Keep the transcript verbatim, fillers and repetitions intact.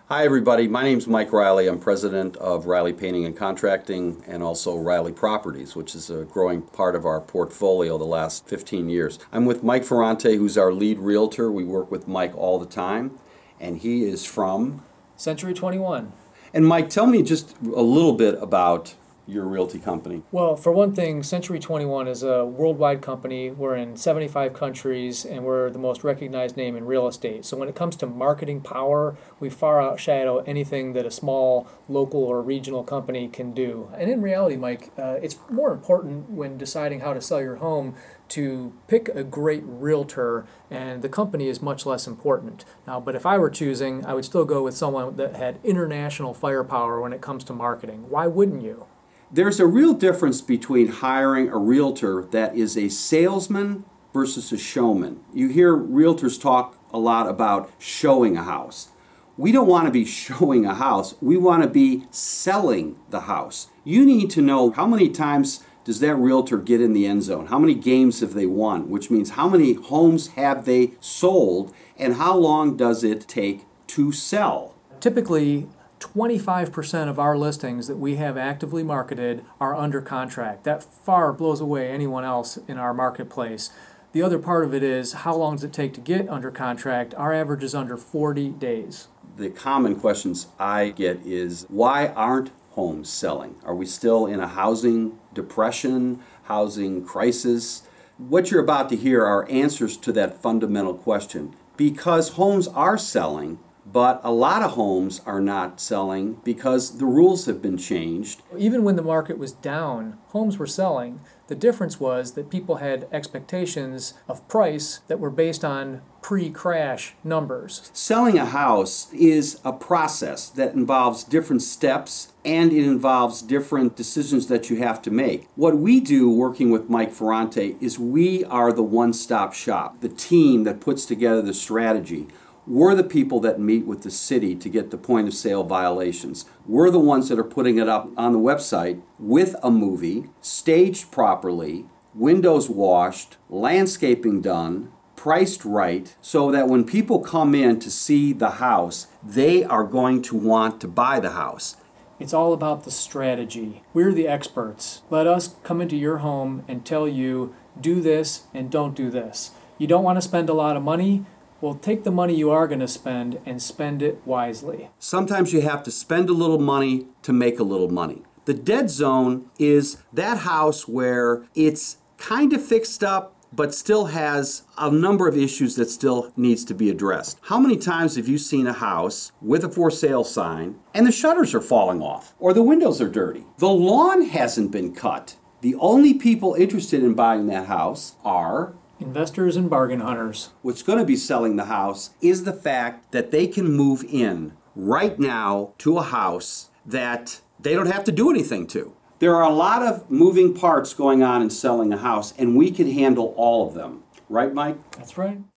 Hi everybody, my name's Mike Riley. I'm president of Riley Painting and Contracting and also Riley Properties, which is a growing part of our portfolio the last fifteen years. I'm with Mike Ferrante, who's our lead realtor. We work with Mike all the time, and he is from Century twenty-one. And Mike, tell me just a little bit about your realty company. Well, for one thing, Century twenty-one is a worldwide company. We're in seventy-five countries, and we're the most recognized name in real estate. So when it comes to marketing power, we far outshadow anything that a small local or regional company can do. And in reality, Mike, uh, it's more important when deciding how to sell your home to pick a great realtor, and the company is much less important. Now, but if I were choosing, I would still go with someone that had international firepower when it comes to marketing. Why wouldn't you? There's a real difference between hiring a realtor that is a salesman versus a showman. You hear realtors talk a lot about showing a house. We don't want to be showing a house. We want to be selling the house. You need to know how many times does that realtor get in the end zone? How many games have they won? Which means how many homes have they sold, and how long does it take to sell? Typically, twenty-five percent of our listings that we have actively marketed are under contract. That far blows away anyone else in our marketplace. The other part of it is, how long does it take to get under contract? Our average is under forty days. The common questions I get is, why aren't homes selling? Are we still in a housing depression, housing crisis? What you're about to hear are answers to that fundamental question. Because homes are selling, but a lot of homes are not selling because the rules have been changed. Even when the market was down, homes were selling. The difference was that people had expectations of price that were based on pre-crash numbers. Selling a house is a process that involves different steps, and it involves different decisions that you have to make. What we do working with Mike Ferrante is we are the one-stop shop, the team that puts together the strategy. We're the people that meet with the city to get the point of sale violations. We're the ones that are putting it up on the website with a movie, staged properly, windows washed, landscaping done, priced right, so that when people come in to see the house, they are going to want to buy the house. It's all about the strategy. We're the experts. Let us come into your home and tell you, do this and don't do this. You don't want to spend a lot of money? Well, take the money you are going to spend and spend it wisely. Sometimes you have to spend a little money to make a little money. The dead zone is that house where it's kind of fixed up, but still has a number of issues that still needs to be addressed. How many times have you seen a house with a for sale sign and the shutters are falling off or the windows are dirty? The lawn hasn't been cut. The only people interested in buying that house are investors and bargain hunters. What's going to be selling the house is the fact that they can move in right now to a house that they don't have to do anything to. There are a lot of moving parts going on in selling a house, and we can handle all of them. Right, Mike? That's right.